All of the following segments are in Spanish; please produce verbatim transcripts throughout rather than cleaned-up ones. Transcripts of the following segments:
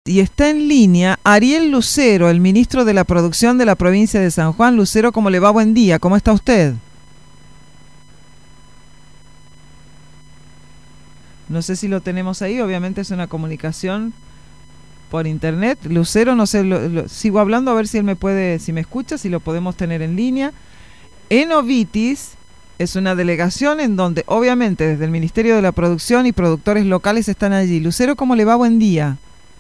Y está en línea Ariel Lucero, el ministro de la Producción de la provincia de San Juan. Lucero, ¿cómo le va? Buen día, ¿cómo está usted? No sé si lo tenemos ahí, obviamente es una comunicación por internet. Lucero, no sé, lo, lo, sigo hablando a ver si él me puede, si me escucha, si lo podemos tener en línea. Enovitis es una delegación en donde obviamente desde el Ministerio de la Producción y productores locales están allí. Lucero, ¿cómo le va? Buen día.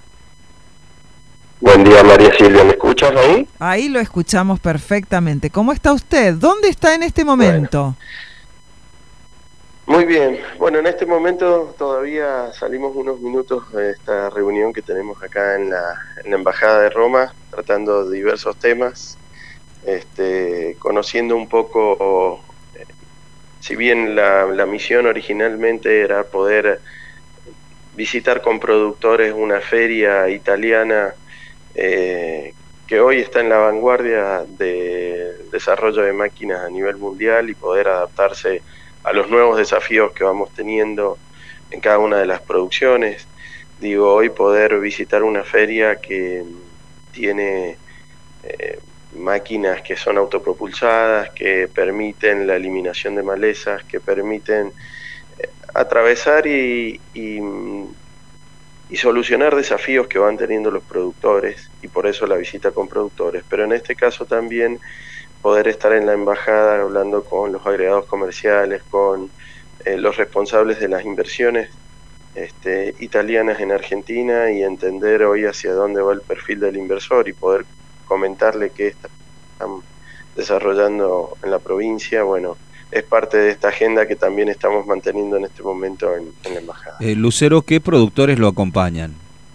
Buen día, María Silvia, ¿me escuchas ahí? Ahí lo escuchamos perfectamente. ¿Cómo está usted? ¿Dónde está en este momento? Bueno, muy bien. Bueno, en este momento todavía salimos unos minutos de esta reunión que tenemos acá en la, en la Embajada de Roma, tratando diversos temas, este, conociendo un poco, eh, si bien la, la misión originalmente era poder visitar con productores una feria italiana, Eh, que hoy está en la vanguardia del desarrollo de máquinas a nivel mundial y poder adaptarse a los nuevos desafíos que vamos teniendo en cada una de las producciones. Digo, hoy poder visitar una feria que tiene eh, máquinas que son autopropulsadas, que permiten la eliminación de malezas, que permiten eh, atravesar y, y y solucionar desafíos que van teniendo los productores, y por eso la visita con productores, pero en este caso también poder estar en la embajada hablando con los agregados comerciales, con eh, los responsables de las inversiones este, italianas en Argentina, y entender hoy hacia dónde va el perfil del inversor y poder comentarle qué están desarrollando en la provincia. Bueno, es parte de esta agenda que también estamos manteniendo en este momento en, en la embajada. Eh, Lucero, ¿qué productores lo acompañan?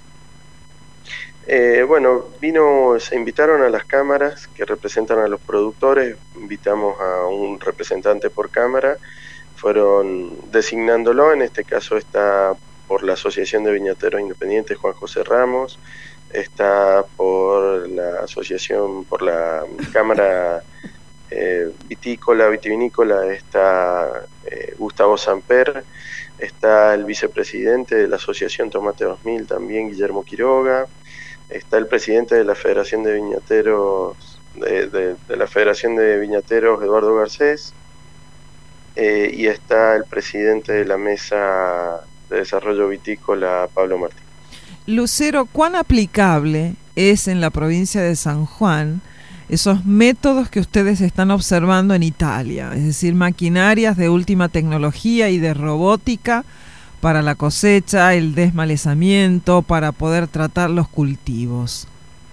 Eh, bueno, vino, se invitaron a las cámaras que representan a los productores, invitamos a un representante por cámara, fueron designándolo, en este caso está por la Asociación de Viñateros Independientes Juan José Ramos, está por la asociación, por la Cámara Eh, vitícola, vitivinícola, está eh, Gustavo Samper, está el vicepresidente de la Asociación Tomate dos mil también, Guillermo Quiroga, está el presidente de la Federación de Viñateros, de, de, de la Federación de Viñateros, Eduardo Garcés, eh, y está el presidente de la Mesa de Desarrollo Vitícola, Pablo Martín. Lucero, ¿cuán aplicable es en la provincia de San Juan esos métodos que ustedes están observando en Italia? Es decir, maquinarias de última tecnología y de robótica para la cosecha, el desmalezamiento, para poder tratar los cultivos.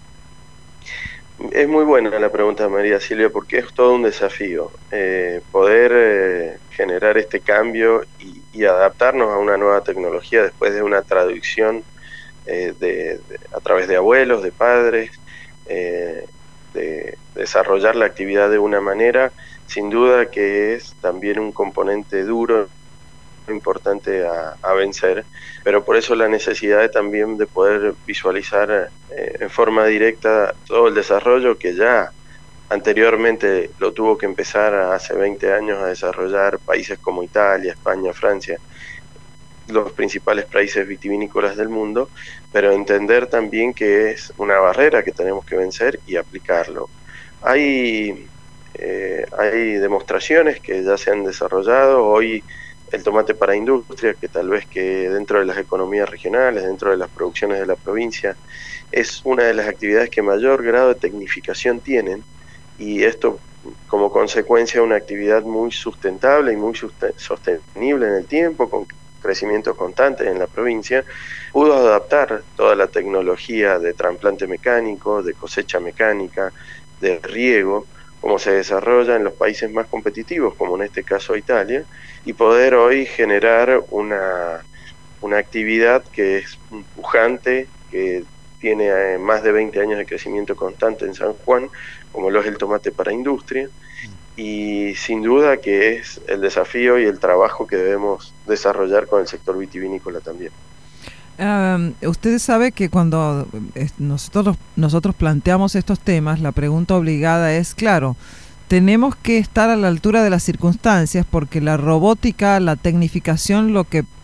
Es muy buena la pregunta, María Silvia, porque es todo un desafío eh, poder eh, generar este cambio y, y adaptarnos a una nueva tecnología después de una traducción eh, de, de, a través de abuelos, de padres, eh, de desarrollar la actividad de una manera, sin duda que es también un componente duro, importante a, a vencer, pero por eso la necesidad de, también de poder visualizar eh, en forma directa todo el desarrollo que ya anteriormente lo tuvo que empezar hace veinte años a desarrollar países como Italia, España, Francia, los principales países vitivinícolas del mundo, pero entender también que es una barrera que tenemos que vencer y aplicarlo. Hay, eh, hay demostraciones que ya se han desarrollado. Hoy el tomate para industria, que tal vez que dentro de las economías regionales, dentro de las producciones de la provincia, es una de las actividades que mayor grado de tecnificación tienen, y esto como consecuencia una actividad muy sustentable y muy sostenible en el tiempo, con crecimiento constante en la provincia, pudo adaptar toda la tecnología de trasplante mecánico, de cosecha mecánica, de riego, como se desarrolla en los países más competitivos, como en este caso Italia, y poder hoy generar una, una actividad que es pujante, que tiene eh, más de veinte años de crecimiento constante en San Juan, como lo es el tomate para industria, y sin duda que es el desafío y el trabajo que debemos desarrollar con el sector vitivinícola también. Um, usted sabe que cuando nosotros, nosotros planteamos estos temas, la pregunta obligada es, claro, tenemos que estar a la altura de las circunstancias, porque la robótica, la tecnificación, lo que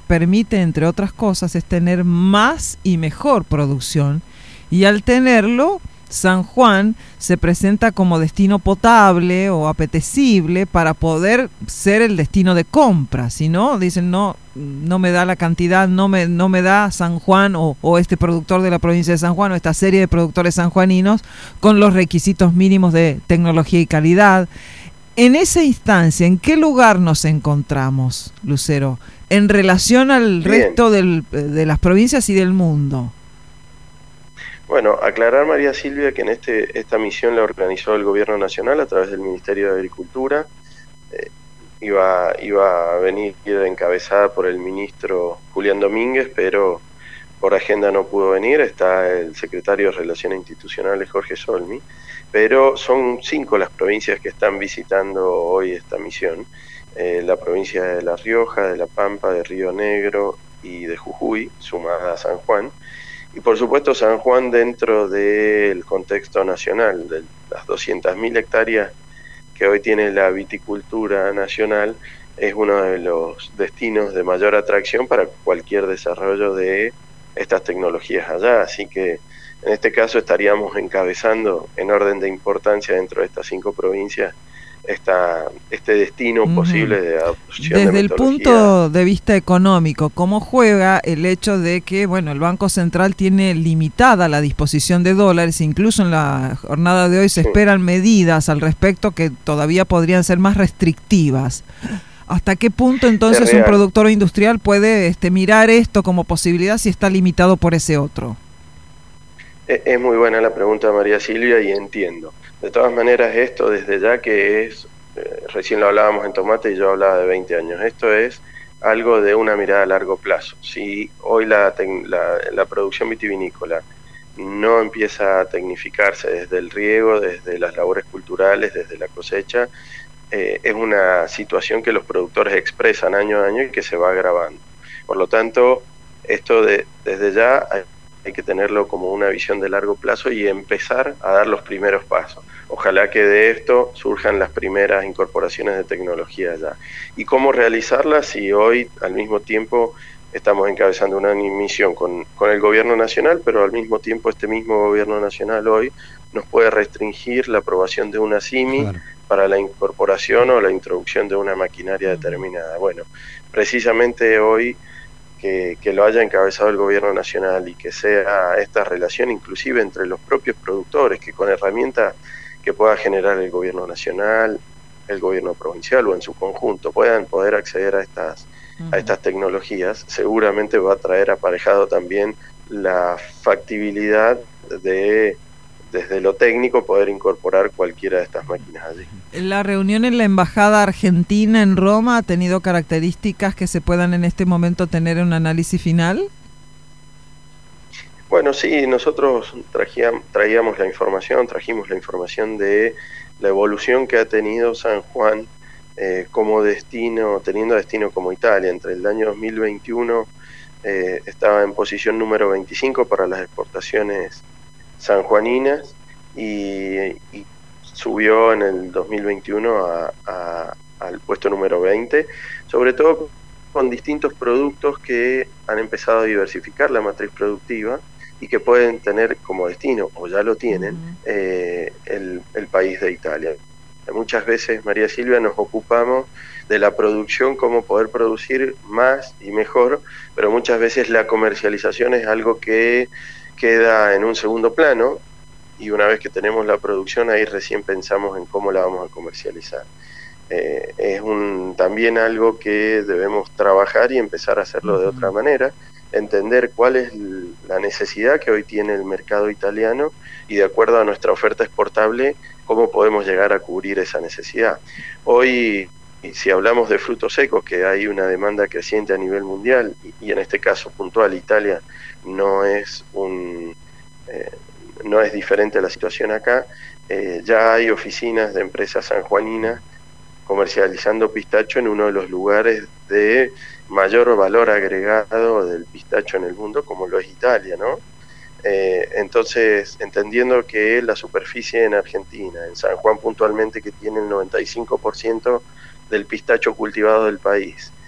permite, entre otras cosas, es tener más y mejor producción. Y al tenerlo, San Juan se presenta como destino potable o apetecible para poder ser el destino de compra. Si no, dicen, no, no me da la cantidad, no me, no me da San Juan o, o este productor de la provincia de San Juan o esta serie de productores sanjuaninos con los requisitos mínimos de tecnología y calidad. En esa instancia, ¿en qué lugar nos encontramos, Lucero, en relación al Bien. resto del, de las provincias y del mundo? Bueno, aclarar, María Silvia, que en este esta misión la organizó el Gobierno Nacional a través del Ministerio de Agricultura. Eh, iba, iba a venir encabezada por el ministro Julián Domínguez, pero por agenda no pudo venir. Está el secretario de Relaciones Institucionales, Jorge Solmi, pero son cinco las provincias que están visitando hoy esta misión. Eh, la provincia de La Rioja, de La Pampa, de Río Negro y de Jujuy, sumada a San Juan. Y por supuesto San Juan dentro del contexto nacional, de las doscientas mil hectáreas que hoy tiene la viticultura nacional, es uno de los destinos de mayor atracción para cualquier desarrollo de estas tecnologías allá. Así que en este caso estaríamos encabezando en orden de importancia dentro de estas cinco provincias esta, este destino uh-huh. posible de adopción Desde de el punto de vista económico, ¿cómo juega el hecho de que, bueno, el Banco Central tiene limitada la disposición de dólares? Incluso en la jornada de hoy se sí. esperan medidas al respecto que todavía podrían ser más restrictivas. ¿Hasta qué punto entonces un productor industrial puede este, mirar esto como posibilidad si está limitado por ese otro? Es muy buena la pregunta, María Silvia, y entiendo. De todas maneras, esto desde ya que es, eh, recién lo hablábamos en tomate y yo hablaba de veinte años, esto es algo de una mirada a largo plazo. Si hoy la, la, la producción vitivinícola no empieza a tecnificarse desde el riego, desde las labores culturales, desde la cosecha, eh, es una situación que los productores expresan año a año y que se va agravando. Por lo tanto, esto de, desde ya hay, hay que tenerlo como una visión de largo plazo y empezar a dar los primeros pasos. Ojalá que de esto surjan las primeras incorporaciones de tecnología ya. ¿Y cómo realizarlas si hoy al mismo tiempo estamos encabezando una misión con, con el gobierno nacional, pero al mismo tiempo este mismo gobierno nacional hoy nos puede restringir la aprobación de una S I M I claro. para la incorporación o la introducción de una maquinaria determinada? Bueno, precisamente hoy que, que lo haya encabezado el gobierno nacional y que sea esta relación inclusive entre los propios productores, que con herramientas que pueda generar el gobierno nacional, el gobierno provincial o en su conjunto puedan poder acceder a estas, uh-huh. a estas tecnologías, seguramente va a traer aparejado también la factibilidad de, desde lo técnico, poder incorporar cualquiera de estas máquinas allí. ¿La reunión en la Embajada Argentina en Roma ha tenido características que se puedan en este momento tener en un análisis final? Bueno, sí, nosotros trajíamos, traíamos la información, trajimos la información de la evolución que ha tenido San Juan eh, como destino, teniendo destino como Italia. Entre el año dos mil veintiuno eh, estaba en posición número veinticinco para las exportaciones sanjuaninas y, y subió en el dos mil veintiuno a, a, al puesto número veinte, sobre todo con distintos productos que han empezado a diversificar la matriz productiva y que pueden tener como destino, o ya lo tienen, uh-huh. eh, el, el país de Italia. Muchas veces, María Silvia, nos ocupamos de la producción, cómo poder producir más y mejor, pero muchas veces la comercialización es algo que queda en un segundo plano, y una vez que tenemos la producción, ahí recién pensamos en cómo la vamos a comercializar. Eh, es un, también algo que debemos trabajar y empezar a hacerlo uh-huh. de otra manera, entender cuál es la necesidad que hoy tiene el mercado italiano y de acuerdo a nuestra oferta exportable, cómo podemos llegar a cubrir esa necesidad. Hoy, si hablamos de frutos secos, que hay una demanda creciente a nivel mundial, y, y en este caso puntual, Italia no es, un, eh, no es diferente a la situación acá, eh, ya hay oficinas de empresas sanjuaninas comercializando pistacho en uno de los lugares de mayor valor agregado del pistacho en el mundo, como lo es Italia, ¿no? Eh, entonces, entendiendo que la superficie en Argentina, en San Juan puntualmente, que tiene el noventa y cinco por ciento del pistacho cultivado del país,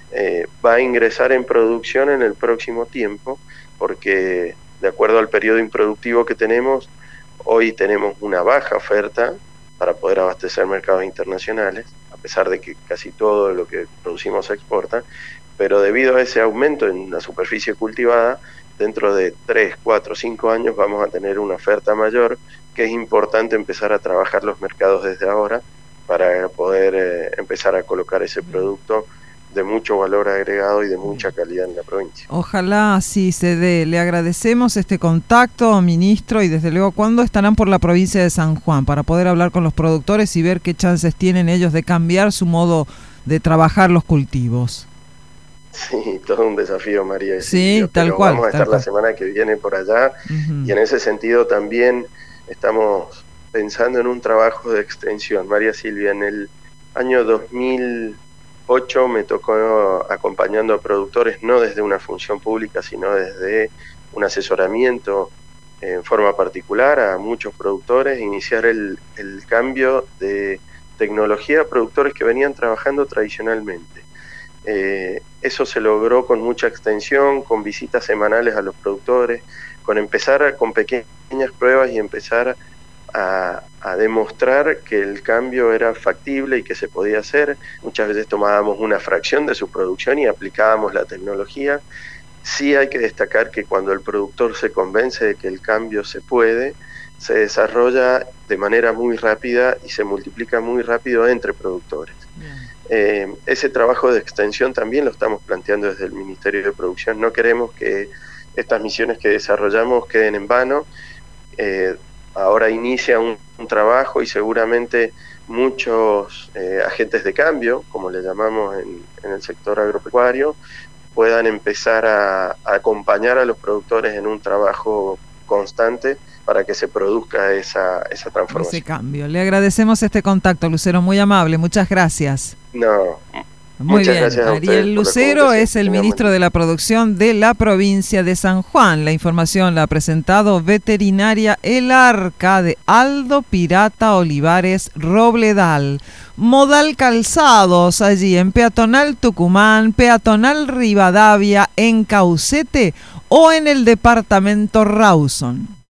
eh, va a ingresar en producción en el próximo tiempo, porque de acuerdo al periodo improductivo que tenemos, hoy tenemos una baja oferta para poder abastecer mercados internacionales, a pesar de que casi todo lo que producimos se exporta, pero debido a ese aumento en la superficie cultivada, dentro de tres, cuatro, cinco años vamos a tener una oferta mayor, que es importante empezar a trabajar los mercados desde ahora para poder eh, empezar a colocar ese producto de mucho valor agregado y de mucha calidad en la provincia. Ojalá así se dé. Le agradecemos este contacto, ministro, y desde luego, ¿cuándo estarán por la provincia de San Juan para poder hablar con los productores y ver qué chances tienen ellos de cambiar su modo de trabajar los cultivos? Sí, todo un desafío, María. Sí, Silvia, tal pero cual. Vamos a estar la semana que viene por allá, uh-huh. Y en ese sentido también estamos pensando en un trabajo de extensión. María Silvia, en el año dos mil ocho me tocó acompañando a productores, no desde una función pública, sino desde un asesoramiento en forma particular a muchos productores, iniciar el, el cambio de tecnología a productores que venían trabajando tradicionalmente. Eh, eso se logró con mucha extensión, con visitas semanales a los productores, con empezar con pequeñas pruebas y empezar a, a demostrar que el cambio era factible y que se podía hacer. Muchas veces tomábamos una fracción de su producción y aplicábamos la tecnología. Sí hay que destacar que cuando el productor se convence de que el cambio se puede, se desarrolla de manera muy rápida y se multiplica muy rápido entre productores. Eh, ese trabajo de extensión también lo estamos planteando desde el Ministerio de Producción. No queremos que estas misiones que desarrollamos queden en vano. Eh, ahora inicia un, un trabajo y seguramente muchos eh, agentes de cambio, como le llamamos en, en el sector agropecuario, puedan empezar a, a acompañar a los productores en un trabajo constante para que se produzca esa, esa transformación. Ese cambio. Le agradecemos este contacto, Lucero, muy amable, muchas gracias. No. Muy Muchas bien, gracias a Ariel Lucero es el ministro de la Producción de la provincia de San Juan. La información la ha presentado Veterinaria El Arca de Aldo Pirata Olivares Robledal. Modal Calzados, allí en Peatonal Tucumán, Peatonal Rivadavia, en Caucete o en el departamento Rawson.